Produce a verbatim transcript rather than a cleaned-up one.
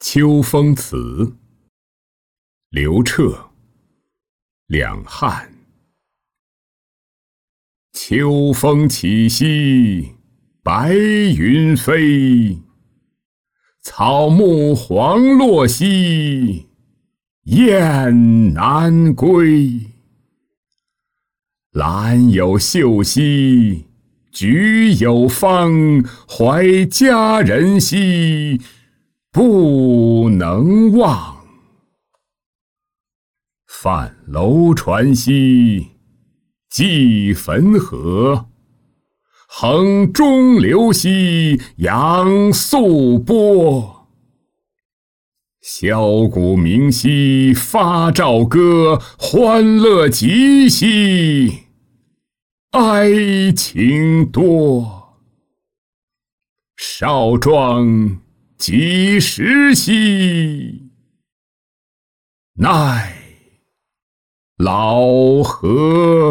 秋风词，刘彻，两汉。秋风起兮白云飞，草木黄落兮雁南归。兰有秀兮菊有芳，怀佳人兮不能忘。泛楼船兮济汾河，横中流兮扬素波。箫鼓鸣兮发棹歌，欢乐极兮哀情多。少壮几时兮，奈老何。